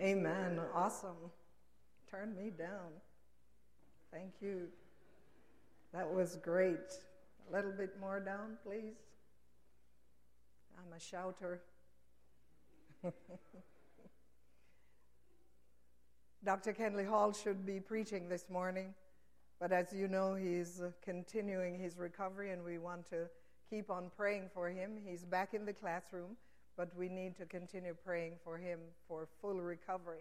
Amen. Awesome. Turn me down. Thank you. That was great. A little bit more down, please. I'm a shouter. Dr. Kenley Hall should be preaching this morning, but as you know, he's continuing his recovery, and we want to keep on praying for him. He's back in the classroom, but we need to continue praying for him for full recovery.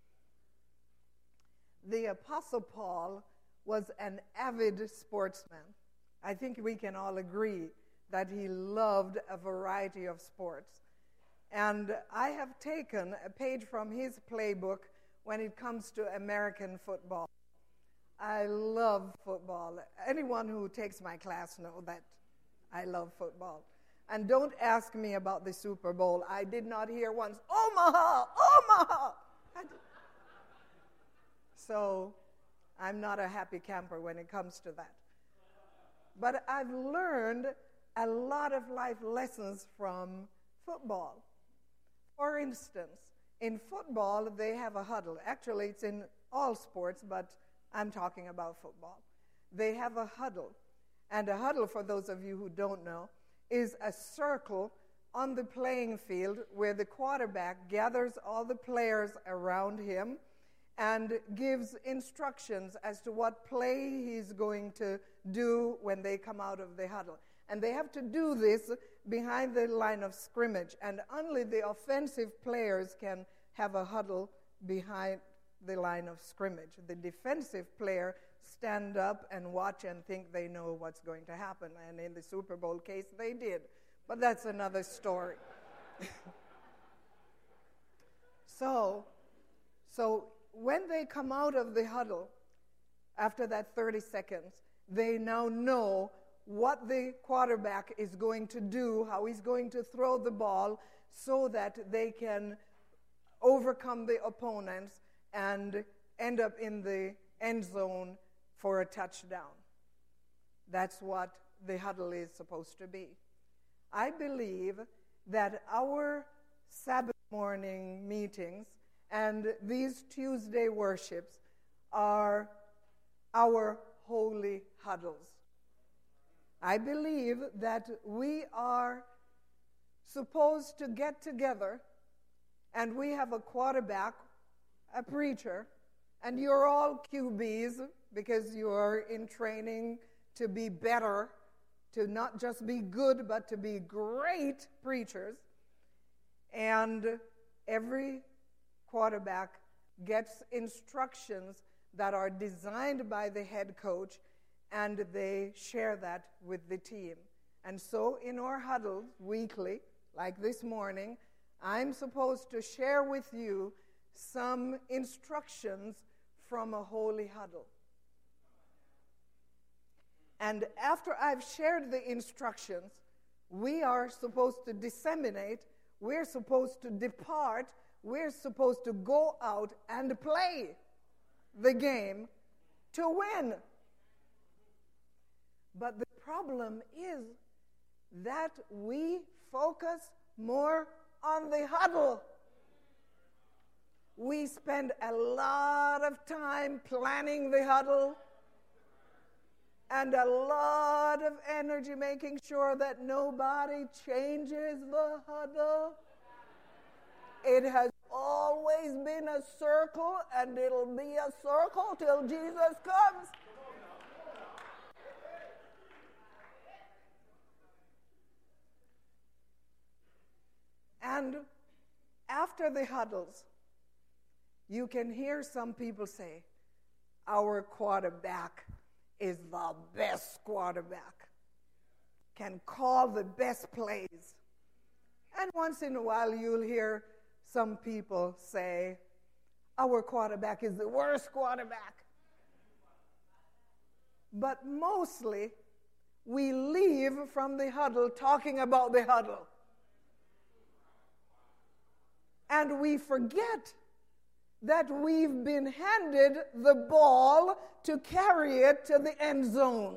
The Apostle Paul was an avid sportsman. I think we can all agree that he loved a variety of sports. And I have taken a page from his playbook when it comes to American football. I love football. Anyone who takes my class knows that I love football. And don't ask me about the Super Bowl. I did not hear once, Omaha, Omaha. So I'm not a happy camper when it comes to that. But I've learned a lot of life lessons from football. For instance, in football, they have a huddle. Actually, it's in all sports, but I'm talking about football. They have a huddle. And a huddle, for those of you who don't know, is a circle on the playing field where the quarterback gathers all the players around him and gives instructions as to what play he's going to do when they come out of the huddle. And they have to do this behind the line of scrimmage, and only the offensive players can have a huddle behind the line of scrimmage. The defensive player stand up and watch and think they know what's going to happen, and in the Super Bowl case, they did. But that's another story. So when they come out of the huddle, after that 30 seconds, they now know what the quarterback is going to do, how he's going to throw the ball so that they can overcome the opponents and end up in the end zone for a touchdown. That's what the huddle is supposed to be. I believe that our Sabbath morning meetings and these Tuesday worships are our holy huddles. I believe that we are supposed to get together, and we have a quarterback, a preacher, and you're all QBs because you are in training to be better, to not just be good, but to be great preachers. And every quarterback gets instructions that are designed by the head coach, and they share that with the team. And so in our huddles weekly, like this morning, I'm supposed to share with you some instructions from a holy huddle. And after I've shared the instructions, we are supposed to disseminate, we're supposed to depart, we're supposed to go out and play the game to win. But the problem is that we focus more on the huddle. We spend a lot of time planning the huddle and a lot of energy making sure that nobody changes the huddle. It has always been a circle, and it'll be a circle till Jesus comes. And after the huddles, you can hear some people say, our quarterback is the best quarterback, can call the best plays. And once in a while, you'll hear some people say, our quarterback is the worst quarterback. But mostly, we leave from the huddle talking about the huddle. And we forget that we've been handed the ball to carry it to the end zone.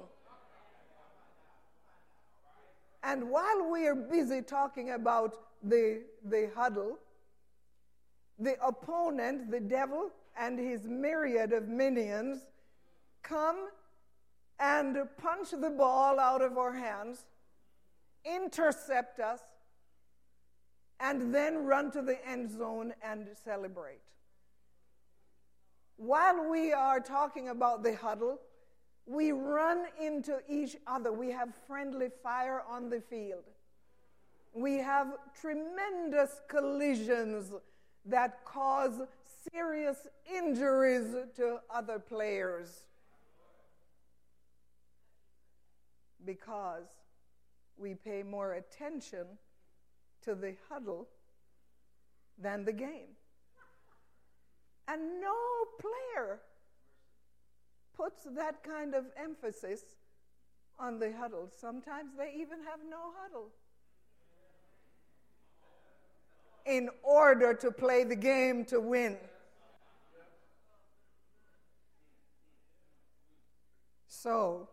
And while we are busy talking about the huddle, the opponent, the devil, and his myriad of minions come and punch the ball out of our hands, intercept us, and then run to the end zone and celebrate. While we are talking about the huddle, we run into each other. We have friendly fire on the field. We have tremendous collisions that cause serious injuries to other players because we pay more attention to the huddle than the game. And no player puts that kind of emphasis on the huddle. Sometimes they even have no huddle in order to play the game to win. So,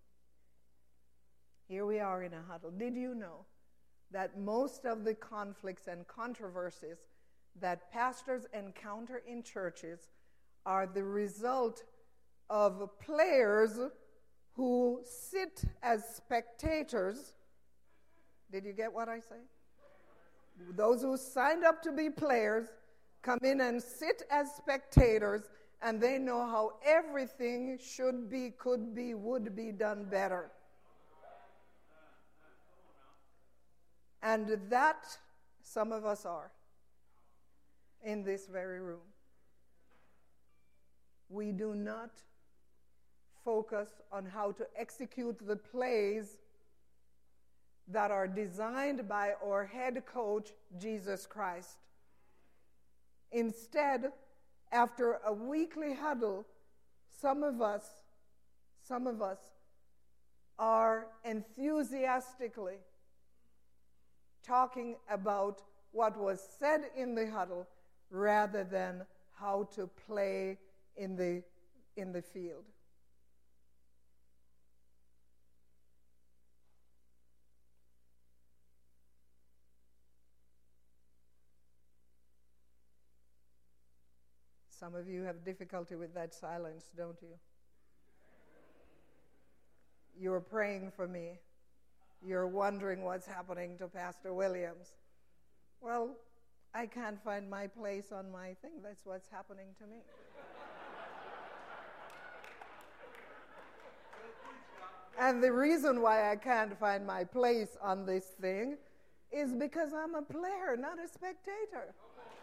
here we are in a huddle. Did you know that most of the conflicts and controversies that pastors encounter in churches are the result of players who sit as spectators? Did you get what I say? Those who signed up to be players come in and sit as spectators, and they know how everything should be, could be, would be done better. And that some of us are in this very room. We do not focus on how to execute the plays that are designed by our head coach, Jesus Christ. Instead, after a weekly huddle, some of us are enthusiastically talking about what was said in the huddle rather than how to play in the field. Some of you have difficulty with that silence, don't you? You're praying for me. You're wondering what's happening to Pastor Williams. Well, I can't find my place on my thing. That's what's happening to me. And the reason why I can't find my place on this thing is because I'm a player, not a spectator.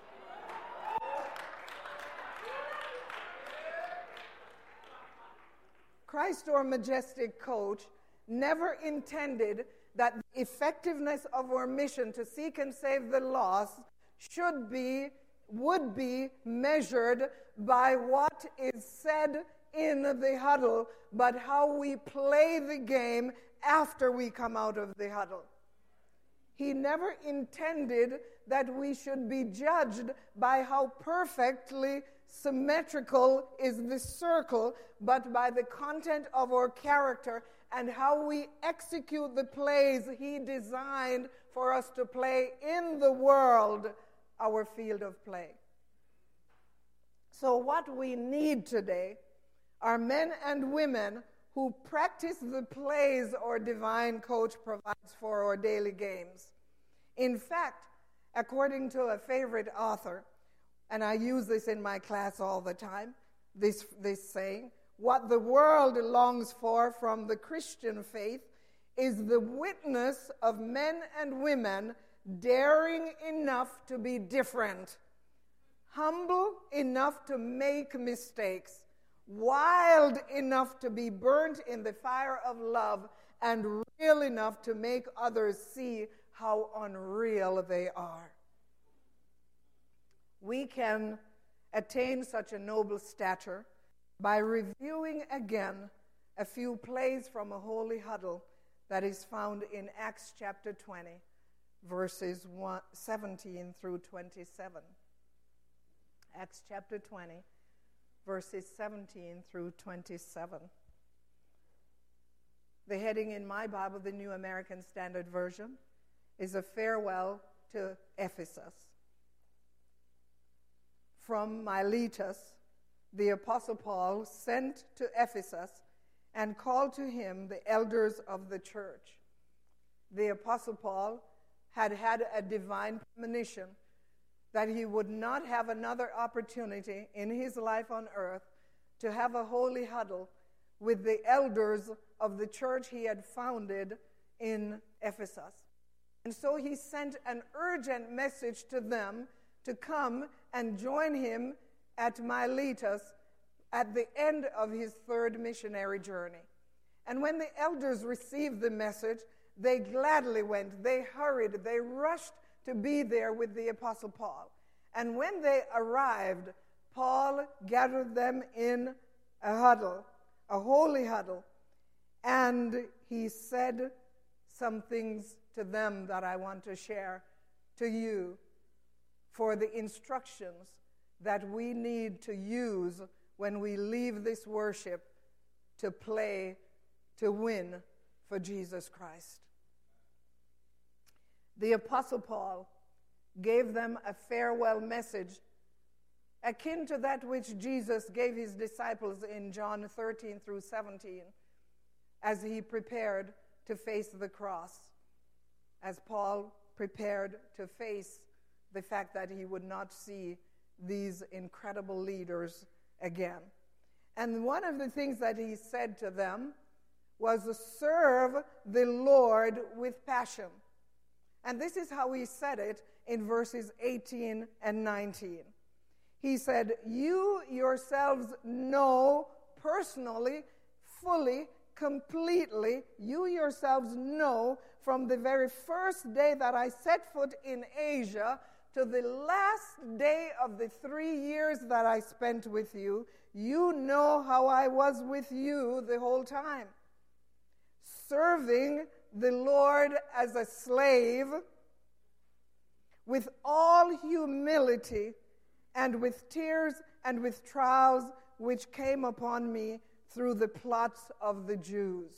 Christ, our majestic coach, never intended that the effectiveness of our mission to seek and save the lost would be measured by what is said in the huddle, but how we play the game after we come out of the huddle. He never intended that we should be judged by how perfectly symmetrical is the circle, but by the content of our character and how we execute the plays he designed for us to play in the world, our field of play. So what we need today are men and women who practice the plays our divine coach provides for our daily games. In fact, according to a favorite author, and I use this in my class all the time, this saying, what the world longs for from the Christian faith is the witness of men and women daring enough to be different, humble enough to make mistakes, wild enough to be burnt in the fire of love, and real enough to make others see how unreal they are. We can attain such a noble stature by reviewing again a few plays from a holy huddle that is found in Acts chapter 20, verses 17 through 27. Acts chapter 20, verses 17 through 27. The heading in my Bible, the New American Standard Version, is a farewell to Ephesus. from Miletus, the Apostle Paul sent to Ephesus and called to him the elders of the church. The Apostle Paul had had a divine premonition that he would not have another opportunity in his life on earth to have a holy huddle with the elders of the church he had founded in Ephesus. And so he sent an urgent message to them to come and join him at Miletus at the end of his third missionary journey. And when the elders received the message, they gladly went, they hurried, they rushed to be there with the Apostle Paul. And when they arrived, Paul gathered them in a huddle, a holy huddle, and he said some things to them that I want to share to you for the instructions that we need to use when we leave this worship to play, to win for Jesus Christ. The Apostle Paul gave them a farewell message akin to that which Jesus gave his disciples in John 13 through 17 as he prepared to face the cross, as Paul prepared to face the fact that he would not see these incredible leaders again. And one of the things that he said to them was to serve the Lord with passion. And this is how he said it in verses 18 and 19. He said, "You yourselves know personally, fully, completely, you yourselves know from the very first day that I set foot in Asia to the last day of the 3 years that I spent with you, you know how I was with you the whole time, serving the Lord as a slave with all humility and with tears and with trials which came upon me through the plots of the Jews."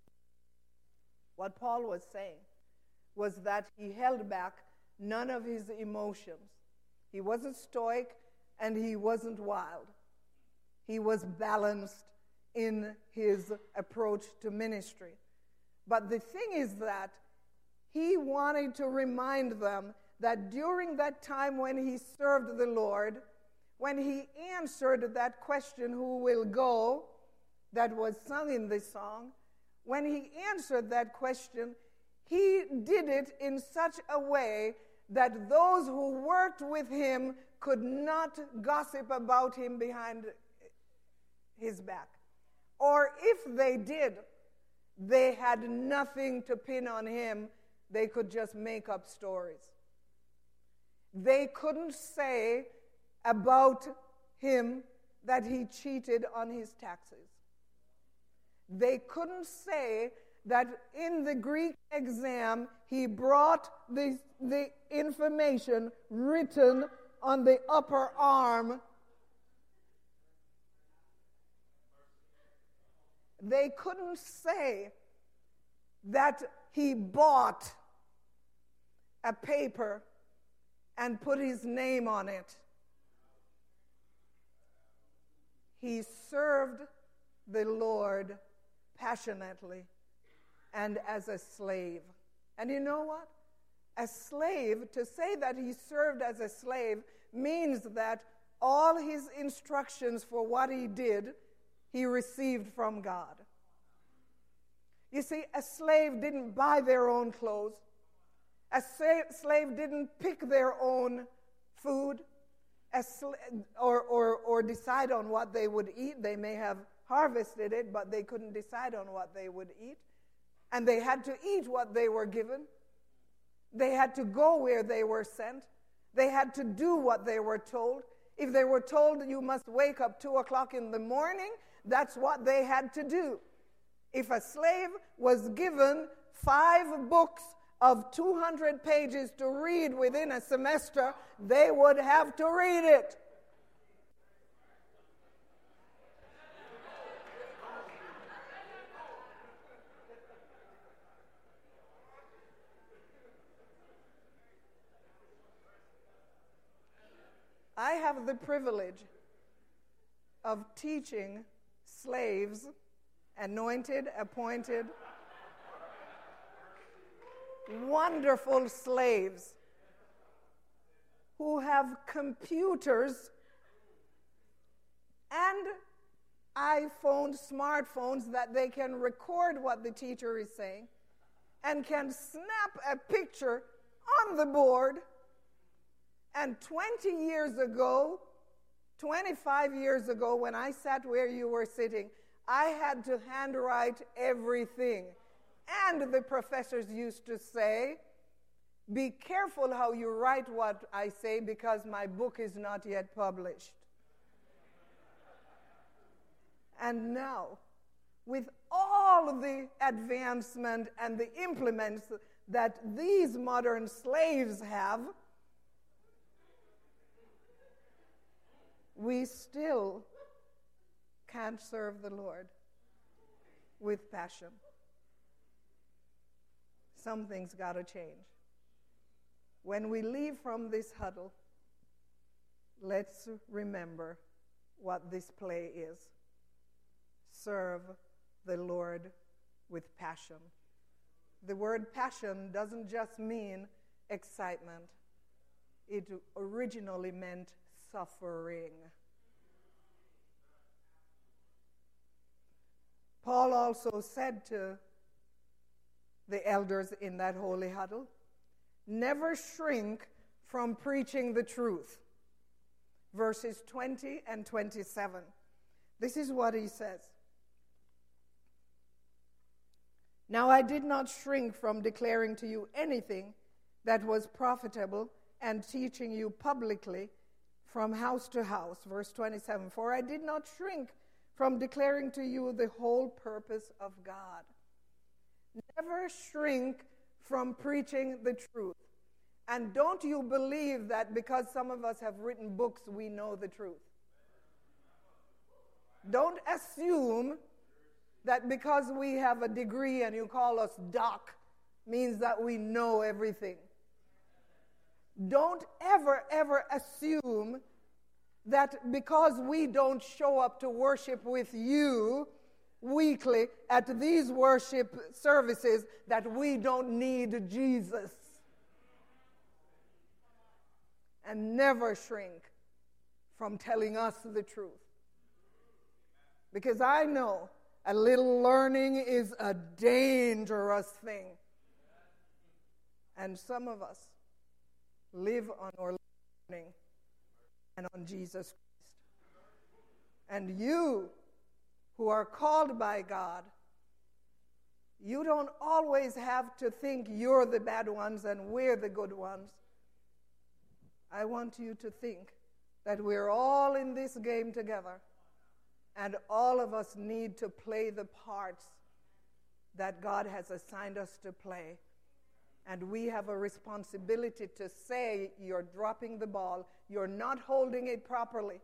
What Paul was saying was that he held back none of his emotions. He wasn't stoic and he wasn't wild. He was balanced in his approach to ministry. But the thing is that he wanted to remind them that during that time when he served the Lord, when he answered that question, "Who will go?" that was sung in this song, when he answered that question, he did it in such a way that those who worked with him could not gossip about him behind his back. Or if they did, they had nothing to pin on him. They could just make up stories. They couldn't say about him that he cheated on his taxes. They couldn't say that in the Greek exam he brought the information written on the upper arm. They couldn't say that he bought a paper and put his name on it. He served the Lord passionately and as a slave. And you know what? A slave, to say that he served as a slave means that all his instructions for what he did, he received from God. You see, a slave didn't buy their own clothes. A slave didn't pick their own food or decide on what they would eat. They may have harvested it, but they couldn't decide on what they would eat. And they had to eat what they were given. They had to go where they were sent. They had to do what they were told. If they were told you must wake up 2 o'clock in the morning, that's what they had to do. If a slave was given 5 books of 200 pages to read within a semester, they would have to read it. I have the privilege of teaching slaves, anointed, appointed, wonderful slaves who have computers and iPhones, smartphones that they can record what the teacher is saying and can snap a picture on the board. And 20 years ago, 25 years ago, when I sat where you were sitting, I had to handwrite everything. And the professors used to say, be careful how you write what I say because my book is not yet published. And now, with all the advancement and the implements that these modern slaves have, we still can't serve the Lord with passion. Something's got to change. When we leave from this huddle, let's remember what this play is. Serve the Lord with passion. The word passion doesn't just mean excitement. It originally meant suffering. Paul also said to the elders in that holy huddle, never shrink from preaching the truth. Verses 20 and 27. This is what he says. Now I did not shrink from declaring to you anything that was profitable and teaching you publicly from house to house. Verse 27. For I did not shrink from declaring to you the whole purpose of God. Never shrink from preaching the truth. And don't you believe that because some of us have written books, we know the truth. Don't assume that because we have a degree and you call us doc means that we know everything. Don't ever assume that because we don't show up to worship with you weekly at these worship services that we don't need Jesus. And never shrink from telling us the truth. Because I know a little learning is a dangerous thing. And some of us live on our learning and on Jesus Christ. And you who are called by God, you don't always have to think you're the bad ones and we're the good ones. I want you to think that we're all in this game together. And all of us need to play the parts that God has assigned us to play. And we have a responsibility to say, you're dropping the ball. You're not holding it properly.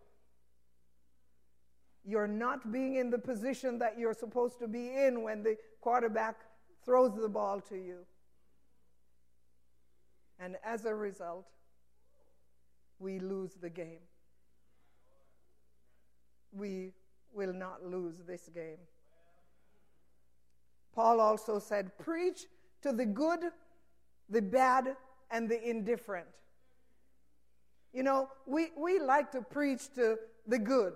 You're not being in the position that you're supposed to be in when the quarterback throws the ball to you. And as a result, we lose the game. We will not lose this game. Paul also said, preach to the good, the bad, and the indifferent. You know, we like to preach to the good.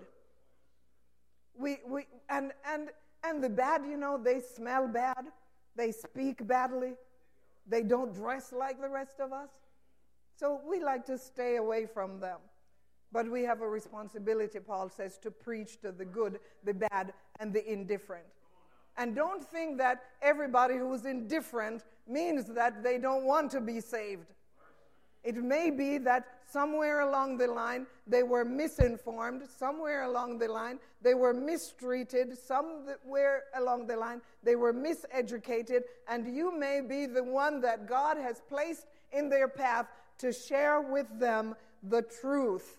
And the bad, you know, they smell bad, they speak badly, they don't dress like the rest of us. So we like to stay away from them. But we have a responsibility, Paul says, to preach to the good, the bad, and the indifferent. And don't think that everybody who's indifferent means that they don't want to be saved. It may be that somewhere along the line they were misinformed, somewhere along the line they were mistreated, somewhere along the line they were miseducated, and you may be the one that God has placed in their path to share with them the truth.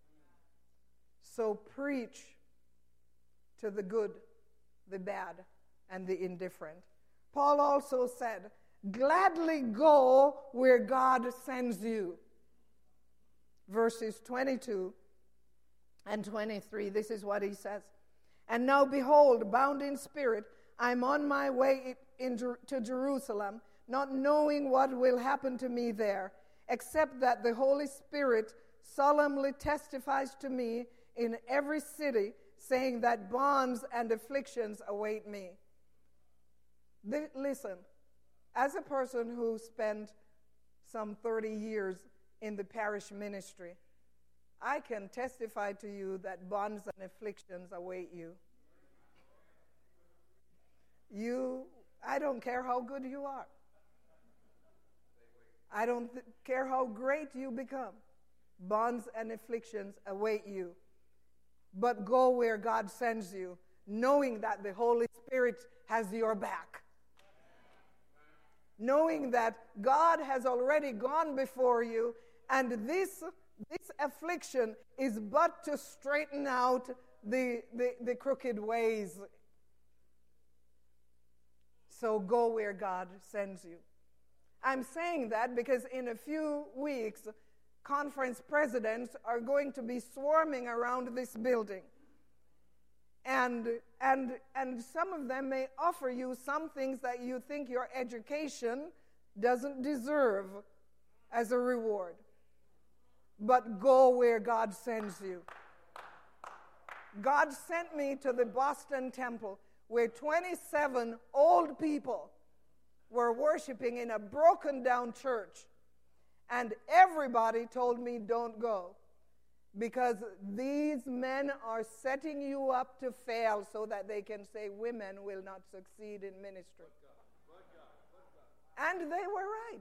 So preach to the good, the bad, and the indifferent. Paul also said, gladly go where God sends you. Verses 22 and 23. This is what he says. And now behold, bound in spirit, I'm on my way to Jerusalem, not knowing what will happen to me there, except that the Holy Spirit solemnly testifies to me in every city, saying that bonds and afflictions await me. Listen, as a person who spent some 30 years in the parish ministry, I can testify to you that bonds and afflictions await you. I don't care how good you are. I don't care how great you become. Bonds and afflictions await you. But go where God sends you, knowing that the Holy Spirit has your back. Knowing that God has already gone before you, and this affliction is but to straighten out the crooked ways. So go where God sends you. I'm saying that because in a few weeks, conference presidents are going to be swarming around this building. And some of them may offer you some things that you think your education doesn't deserve as a reward. But go where God sends you. God sent me to the Boston Temple, where 27 old people were worshiping in a broken down church. And everybody told me, don't go, because these men are setting you up to fail so that they can say women will not succeed in ministry. And they were right.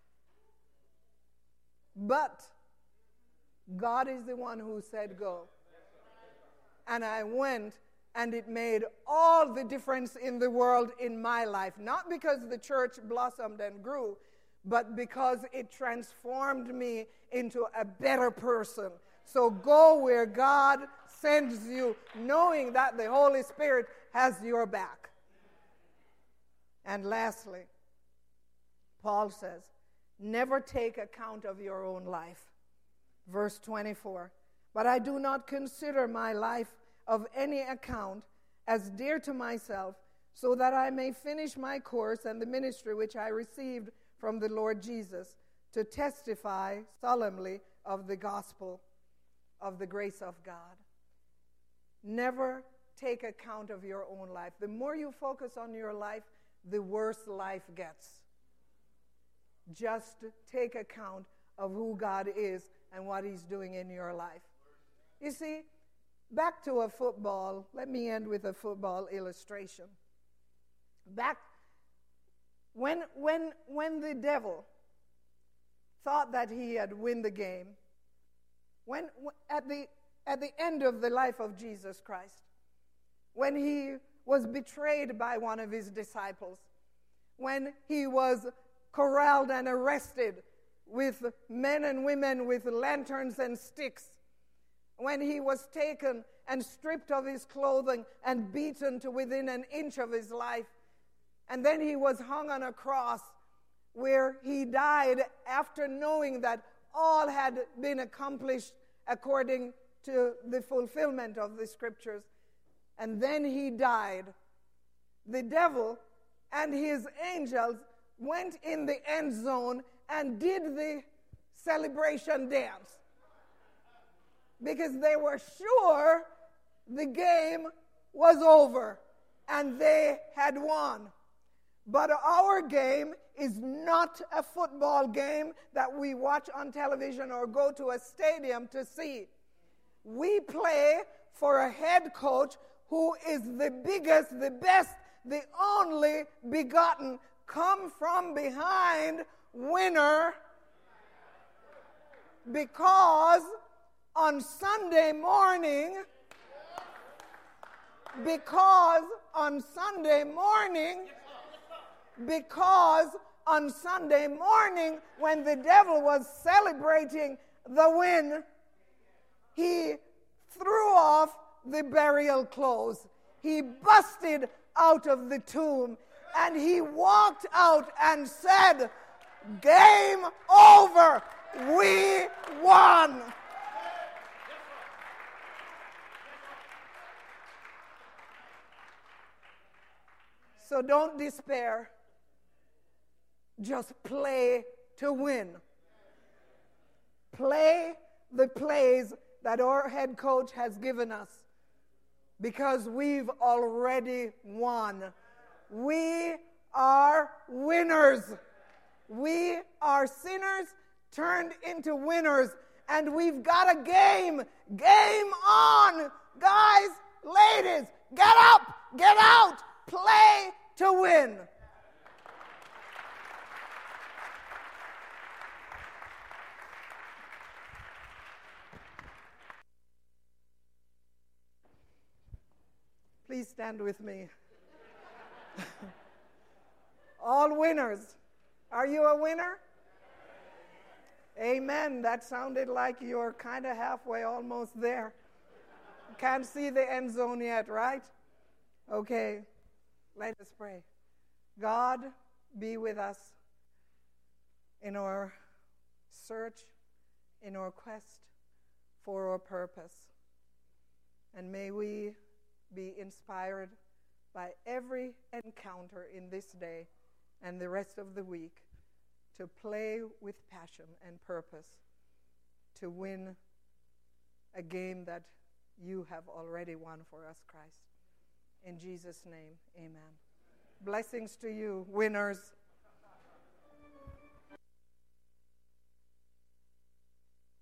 But God is the one who said go. And I went, and it made all the difference in the world in my life. Not because the church blossomed and grew, but because it transformed me into a better person. So go where God sends you, knowing that the Holy Spirit has your back. And lastly, Paul says, never take account of your own life. Verse 24, but I do not consider my life of any account as dear to myself, so that I may finish my course and the ministry which I received from the Lord Jesus, to testify solemnly of the gospel of the grace of God. Never take account of your own life. The more you focus on your life, the worse life gets. Just take account of who God is and what he's doing in your life. You see, back to a football. Let me end with a football illustration. Back when the devil thought that he had won the game, at the end of the life of Jesus Christ, when he was betrayed by one of his disciples, when he was corralled and arrested with men and women with lanterns and sticks, when he was taken and stripped of his clothing and beaten to within an inch of his life, and then he was hung on a cross where he died after knowing that all had been accomplished according to the fulfillment of the scriptures. And then he died. The devil and his angels went in the end zone and did the celebration dance, because they were sure the game was over and they had won. But our game is not a football game that we watch on television or go to a stadium to see. We play for a head coach who is the biggest, the best, the only begotten, come from behind winner, because on Sunday morning, when the devil was celebrating the win, he threw off the burial clothes. He busted out of the tomb and he walked out and said, "Game over. We won." So don't despair. Just play to win. Play the plays that our head coach has given us, because we've already won. We are winners. We are sinners turned into winners, and we've got a game. Game on. Guys, ladies, get up, get out, play to win. Please stand with me. All winners. Are you a winner? Amen. That sounded like you're kind of halfway, almost there. Can't see the end zone yet, right? Okay. Let us pray. God, be with us in our search, in our quest for our purpose. And may we be inspired by every encounter in this day and the rest of the week to play with passion and purpose to win a game that you have already won for us, Christ. In Jesus' name, amen. Blessings to you, winners.